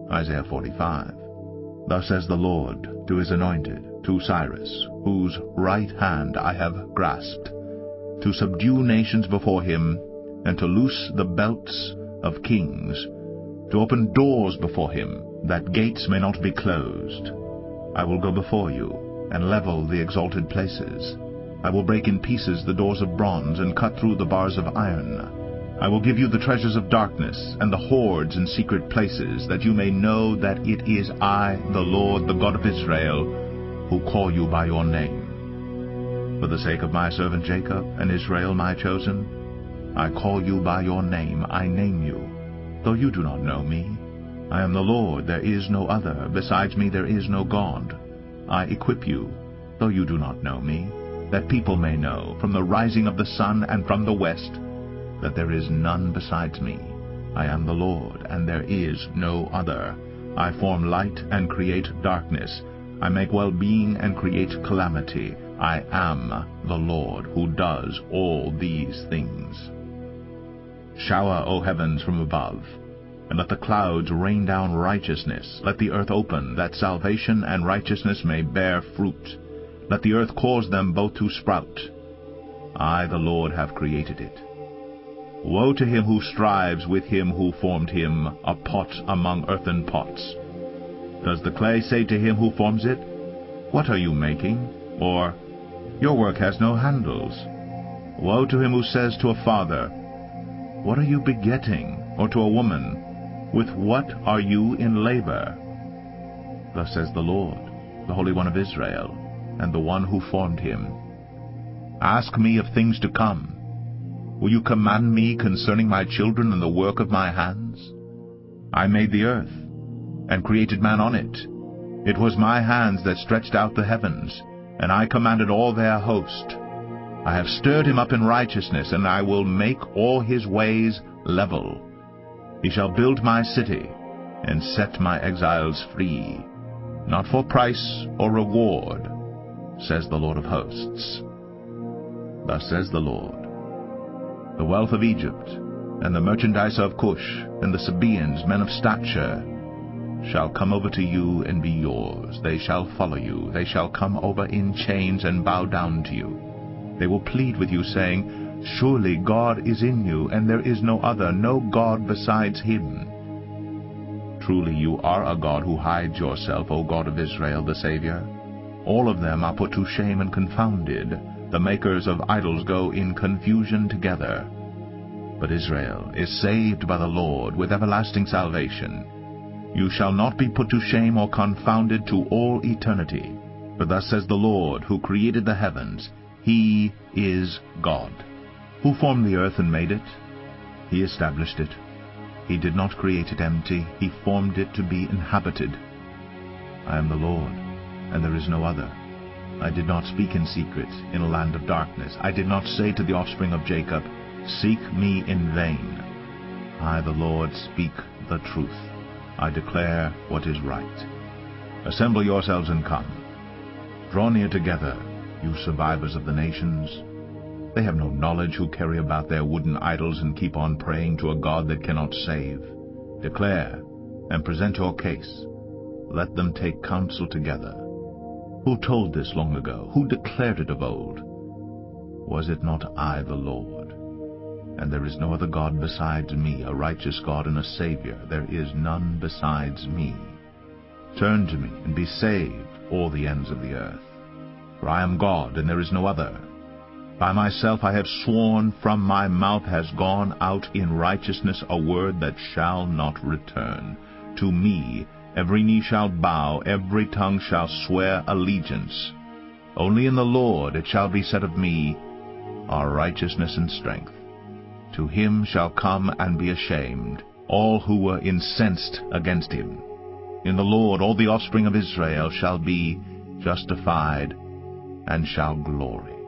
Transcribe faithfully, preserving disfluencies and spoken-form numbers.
Isaiah forty-five. Thus says the Lord to his anointed, to Cyrus, whose right hand I have grasped, to subdue nations before him, and to loose the belts of kings, to open doors before him, that gates may not be closed. I will go before you, and level the exalted places. I will break in pieces the doors of bronze, and cut through the bars of iron. I will give you the treasures of darkness, and the hoards in secret places, that you may know that it is I, the Lord, the God of Israel, who call you by your name. For the sake of my servant Jacob, and Israel my chosen, I call you by your name, I name you, though you do not know me. I am the Lord, there is no other. Besides me there is no God. I equip you, though you do not know me, that people may know, from the rising of the sun and from the west, that there is none besides me. I am the Lord, and there is no other. I form light and create darkness. I make well-being and create calamity. I am the Lord, who does all these things. Shower, O heavens, from above, and let the clouds rain down righteousness. Let the earth open, that salvation and righteousness may bear fruit. Let the earth cause them both to sprout. I, the Lord, have created it. Woe to him who strives with him who formed him, a pot among earthen pots. Does the clay say to him who forms it, What are you making? Or, Your work has no handles. Woe to him who says to a father, What are you begetting? Or to a woman, With what are you in labor? Thus says the Lord, the Holy One of Israel, and the one who formed him. Ask me of things to come. Will you command me concerning my children and the work of my hands? I made the earth, and created man on it. It was my hands that stretched out the heavens, and I commanded all their host. I have stirred him up in righteousness, and I will make all his ways level. He shall build my city, and set my exiles free, not for price or reward, says the Lord of hosts. Thus says the Lord, the wealth of Egypt, and the merchandise of Cush, and the Sabaeans, men of stature, shall come over to you and be yours. They shall follow you. They shall come over in chains and bow down to you. They will plead with you, saying, Surely God is in you, and there is no other, no God besides him. Truly you are a God who hides yourself, O God of Israel, the Savior. All of them are put to shame and confounded. The makers of idols go in confusion together. But Israel is saved by the Lord with everlasting salvation. You shall not be put to shame or confounded to all eternity. For thus says the Lord, who created the heavens, He is God. Who formed the earth and made it? He established it. He did not create it empty. He formed it to be inhabited. I am the Lord, and there is no other. I did not speak in secret in a land of darkness. I did not say to the offspring of Jacob, Seek me in vain. I, the Lord, speak the truth. I declare what is right. Assemble yourselves and come. Draw near together, you survivors of the nations. They have no knowledge who carry about their wooden idols and keep on praying to a God that cannot save. Declare and present your case. Let them take counsel together. Who told this long ago? Who declared it of old? Was it not I, the Lord? And there is no other God besides me, a righteous God and a Savior. There is none besides me. Turn to me and be saved, all the ends of the earth. For I am God, and there is no other. By myself I have sworn, from my mouth has gone out in righteousness a word that shall not return. To me every knee shall bow, every tongue shall swear allegiance. Only in the Lord it shall be said of me, Our righteousness and strength. To him shall come and be ashamed all who were incensed against him. In the Lord all the offspring of Israel shall be justified and shall glory.